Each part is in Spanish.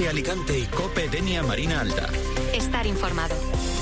COPE Alicante y COPE Denia Marina Alta. Estar informado.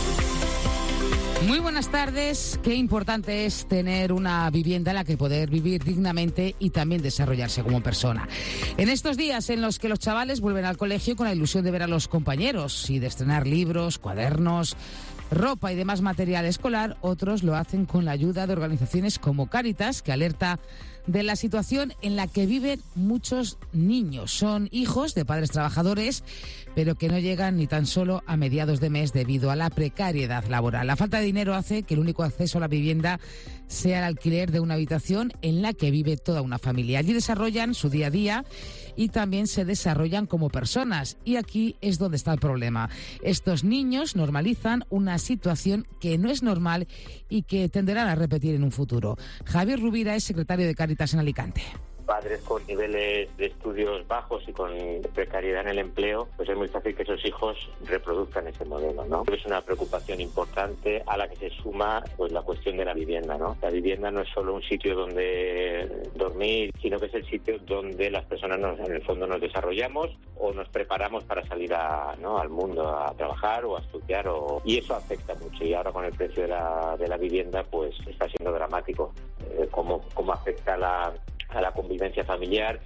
Muy buenas tardes. Qué importante es tener una vivienda en la que poder vivir dignamente y también desarrollarse como persona. En estos días en los que los chavales vuelven al colegio con la ilusión de ver a los compañeros y de estrenar libros, cuadernos, ropa y demás material escolar, otros lo hacen con la ayuda de organizaciones como Cáritas, que alerta de la situación en la que viven muchos niños. Son hijos de padres trabajadores, pero que no llegan ni tan solo a mediados de mes debido a la precariedad laboral. La falta de dinero hace que el único acceso a la vivienda sea el alquiler de una habitación en la que vive toda una familia. Allí desarrollan su día a día y también se desarrollan como personas. Y aquí es donde está el problema. Estos niños normalizan una situación que no es normal y que tenderán a repetir en un futuro. Javier Rubira es secretario de Cáritas en Alicante. Padres con niveles de estudios bajos y con precariedad en el empleo, pues es muy fácil que esos hijos reproduzcan ese modelo, ¿no? Es una preocupación importante a la que se suma pues la cuestión de la vivienda, ¿no? La vivienda no es solo un sitio donde dormir, sino que es el sitio donde las personas en el fondo nos desarrollamos o nos preparamos para salir al mundo a trabajar o a estudiar, y eso afecta mucho. Y ahora con el precio de la vivienda pues está siendo dramático cómo afecta a la convivencia familiar.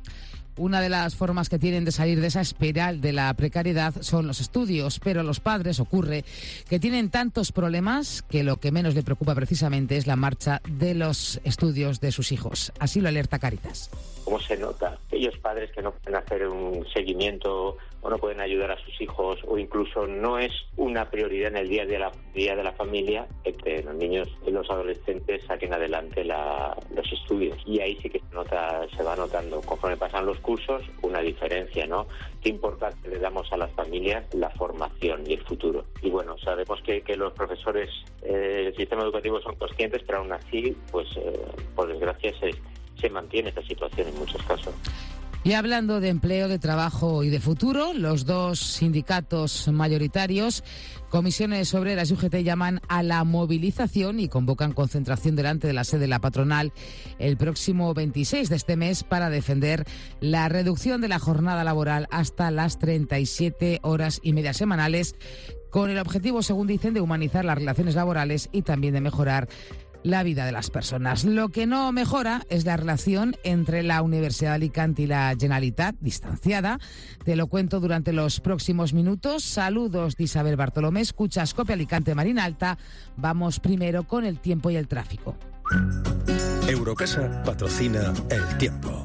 Una de las formas que tienen de salir de esa espiral de la precariedad son los estudios, pero a los padres ocurre que tienen tantos problemas que lo que menos le preocupa precisamente es la marcha de los estudios de sus hijos. Así lo alerta Cáritas. ¿Cómo se nota? Aquellos padres que no pueden hacer un seguimiento o no pueden ayudar a sus hijos, o incluso no es una prioridad en el día de la familia que los niños y los adolescentes saquen adelante los estudios. Y ahí sí que se va notando, conforme pasan los cursos, una diferencia, ¿no? Qué importante le damos a las familias la formación y el futuro. Y bueno, sabemos que los profesores del sistema educativo son conscientes, pero aún así, pues por desgracia se mantiene esta situación en muchos casos. Y hablando de empleo, de trabajo y de futuro, los dos sindicatos mayoritarios, Comisiones Obreras y UGT, llaman a la movilización y convocan concentración delante de la sede de la patronal el próximo 26 de este mes para defender la reducción de la jornada laboral hasta las 37 horas y media semanales, con el objetivo, según dicen, de humanizar las relaciones laborales y también de mejorar la vida de las personas. Lo que no mejora es la relación entre la Universidad de Alicante y la Generalitat, distanciada. Te lo cuento durante los próximos minutos. Saludos de Isabel Bartolomé. Escuchas COPE Alicante Marina Alta. Vamos primero con el tiempo y el tráfico. Eurocasa patrocina el tiempo.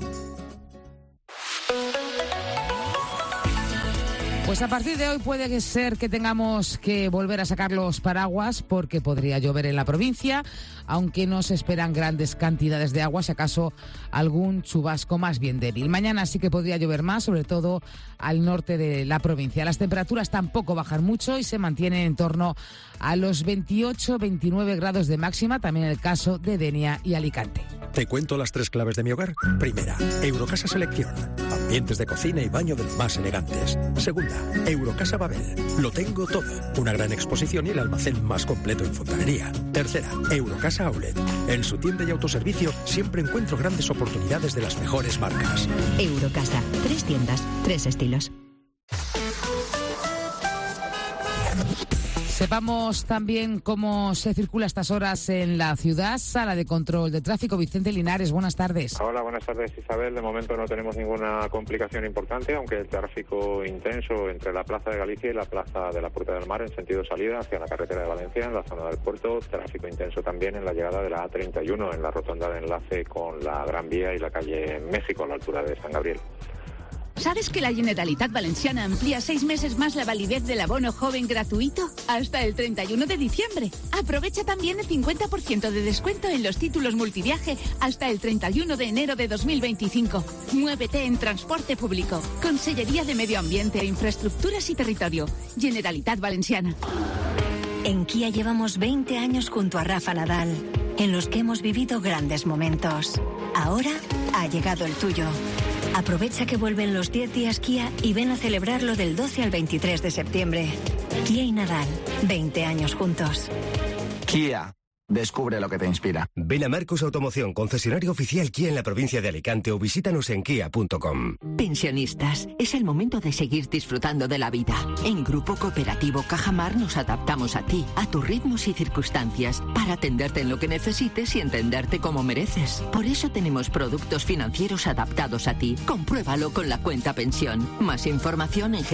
Pues a partir de hoy puede ser que tengamos que volver a sacar los paraguas porque podría llover en la provincia, aunque no se esperan grandes cantidades de agua, si acaso algún chubasco más bien débil. Mañana sí que podría llover más, sobre todo al norte de la provincia. Las temperaturas tampoco bajan mucho y se mantienen en torno a los 28-29 grados de máxima, también en el caso de Denia y Alicante. Te cuento las 3 claves de mi hogar. Primera, Eurocasa Selección. Ambientes de cocina y baño de los más elegantes. Segunda, Eurocasa Babel. Lo tengo todo. Una gran exposición y el almacén más completo en fontanería. Tercera, Eurocasa Outlet. En su tienda y autoservicio siempre encuentro grandes oportunidades de las mejores marcas. Eurocasa. 3 tiendas, 3 estilos. Sepamos también cómo se circula a estas horas en la ciudad. Sala de control de tráfico, Vicente Linares, buenas tardes. Hola, buenas tardes, Isabel. De momento no tenemos ninguna complicación importante, aunque el tráfico intenso entre la Plaza de Galicia y la Plaza de la Puerta del Mar en sentido salida hacia la carretera de Valencia, en la zona del puerto. Tráfico intenso también en la llegada de la A31, en la rotonda de enlace con la Gran Vía y la calle México, a la altura de San Gabriel. ¿Sabes que la Generalitat Valenciana amplía 6 meses más la validez del abono joven gratuito? Hasta el 31 de diciembre. Aprovecha también el 50% de descuento en los títulos multiviaje hasta el 31 de enero de 2025. Muévete en transporte público. Consellería de Medio Ambiente, Infraestructuras y Territorio. Generalitat Valenciana. En Kia llevamos 20 años junto a Rafa Nadal, en los que hemos vivido grandes momentos. Ahora ha llegado el tuyo. Aprovecha que vuelven los 10 días Kia y ven a celebrarlo del 12 al 23 de septiembre. Kia y Nadal, 20 años juntos. Kia, Descubre lo que te inspira. Ven a Marcos Automoción, concesionario oficial Kia en la provincia de Alicante, o visítanos en kia.com. Pensionistas, es el momento de seguir disfrutando de la vida. En Grupo Cooperativo Cajamar nos adaptamos a ti, a tus ritmos y circunstancias, para atenderte en lo que necesites y entenderte como mereces. Por eso tenemos productos financieros adaptados a ti. Compruébalo con la cuenta pensión. Más información en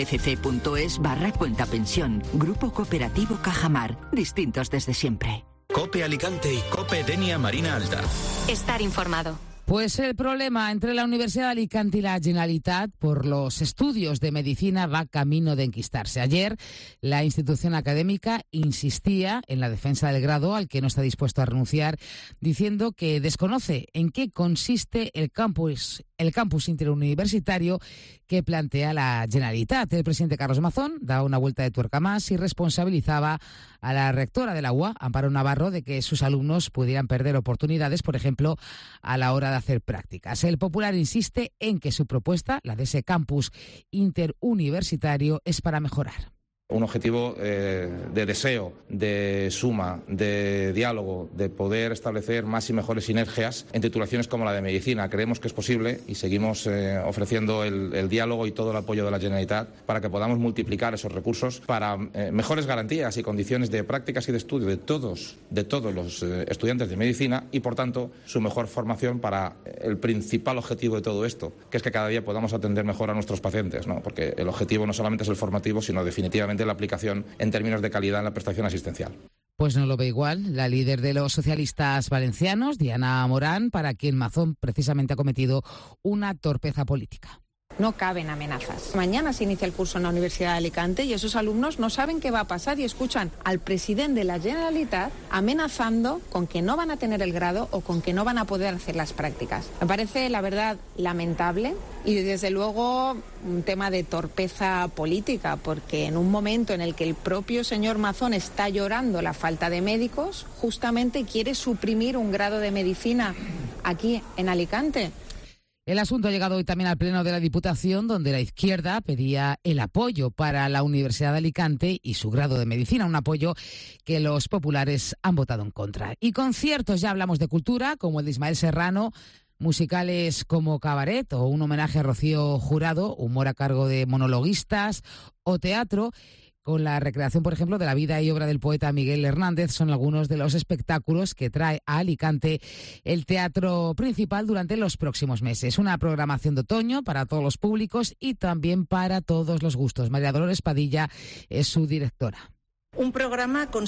gcc.es/cuentapensión. Grupo Cooperativo Cajamar. Distintos desde siempre. COPE Alicante y COPE Denia Marina Alta. Estar informado. Pues el problema entre la Universidad de Alicante y la Generalitat por los estudios de medicina va camino de enquistarse. Ayer, la institución académica insistía en la defensa del grado al que no está dispuesto a renunciar, diciendo que desconoce en qué consiste el campus interuniversitario que plantea la Generalitat. El presidente Carlos Mazón da una vuelta de tuerca más y responsabilizaba a la rectora de la UA, Amparo Navarro, de que sus alumnos pudieran perder oportunidades, por ejemplo, a la hora de hacer prácticas. El Popular insiste en que su propuesta, la de ese campus interuniversitario, es para mejorar. Un objetivo de deseo, de suma, de diálogo, de poder establecer más y mejores sinergias en titulaciones como la de medicina. Creemos que es posible y seguimos ofreciendo el diálogo y todo el apoyo de la Generalitat para que podamos multiplicar esos recursos para mejores garantías y condiciones de prácticas y de estudio de todos los estudiantes de medicina y, por tanto, su mejor formación para el principal objetivo de todo esto, que es que cada día podamos atender mejor a nuestros pacientes, ¿no? Porque el objetivo no solamente es el formativo, sino definitivamente la aplicación en términos de calidad en la prestación asistencial. Pues no lo ve igual la líder de los socialistas valencianos, Diana Morán, para quien Mazón precisamente ha cometido una torpeza política. No caben amenazas. Mañana se inicia el curso en la Universidad de Alicante y esos alumnos no saben qué va a pasar y escuchan al presidente de la Generalitat amenazando con que no van a tener el grado o con que no van a poder hacer las prácticas. Me parece, la verdad, lamentable y desde luego un tema de torpeza política, porque en un momento en el que el propio señor Mazón está llorando la falta de médicos, justamente quiere suprimir un grado de medicina aquí en Alicante. El asunto ha llegado hoy también al Pleno de la Diputación, donde la izquierda pedía el apoyo para la Universidad de Alicante y su grado de medicina, un apoyo que los populares han votado en contra. Y conciertos, ya hablamos de cultura, como el de Ismael Serrano, musicales como Cabaret o un homenaje a Rocío Jurado, humor a cargo de monologuistas o teatro, con la recreación, por ejemplo, de la vida y obra del poeta Miguel Hernández, son algunos de los espectáculos que trae a Alicante el Teatro Principal durante los próximos meses. Una programación de otoño para todos los públicos y también para todos los gustos. María Dolores Padilla es su directora. Un programa con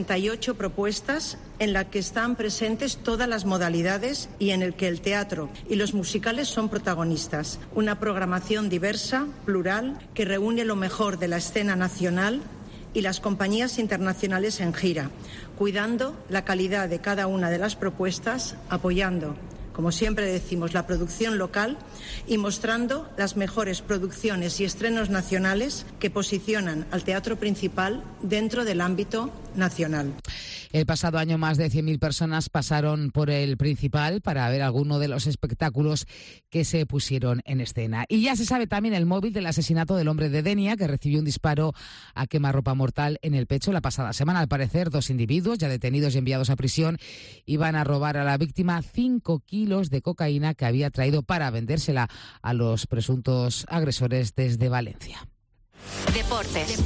68 propuestas en la que están presentes todas las modalidades y en el que el teatro y los musicales son protagonistas. Una programación diversa, plural, que reúne lo mejor de la escena nacional y las compañías internacionales en gira, cuidando la calidad de cada una de las propuestas, apoyando, como siempre decimos, la producción local y mostrando las mejores producciones y estrenos nacionales que posicionan al Teatro Principal dentro del ámbito nacional. El pasado año más de 100.000 personas pasaron por el Principal para ver alguno de los espectáculos que se pusieron en escena. Y ya se sabe también el móvil del asesinato del hombre de Denia, que recibió un disparo a quemarropa mortal en el pecho la pasada semana. Al parecer, 2 individuos ya detenidos y enviados a prisión iban a robar a la víctima 5 kilos de cocaína que había traído para vendérsela a los presuntos agresores desde Valencia. Deportes.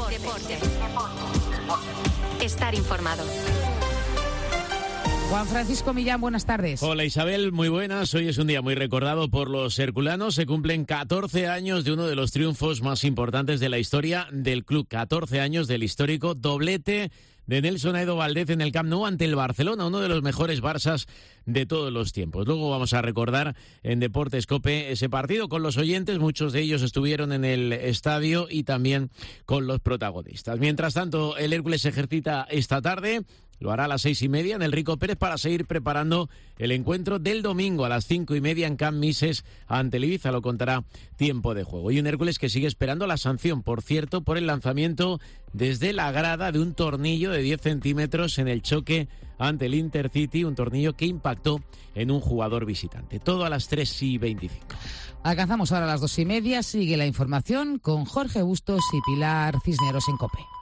Estar informado. Juan Francisco Millán, buenas tardes. Hola Isabel, muy buenas. Hoy es un día muy recordado por los herculanos. Se cumplen 14 años de uno de los triunfos más importantes de la historia del club. 14 años del histórico doblete de Nelson Aedo Valdez en el Camp Nou ante el Barcelona, uno de los mejores Barças de todos los tiempos. Luego vamos a recordar en Deportes COPE ese partido con los oyentes, muchos de ellos estuvieron en el estadio y también con los protagonistas. Mientras tanto, el Hércules se ejercita esta tarde. Lo hará a las 6:30 en el Rico Pérez para seguir preparando el encuentro del domingo a las 5:30 en Camp Mises ante el Ibiza. Lo contará Tiempo de Juego. Y un Hércules que sigue esperando la sanción, por cierto, por el lanzamiento desde la grada de un tornillo de 10 centímetros en el choque ante el Intercity, un tornillo que impactó en un jugador visitante. Todo a las 3:25. Alcanzamos ahora a las 2:30. Sigue la información con Jorge Bustos y Pilar Cisneros en COPE.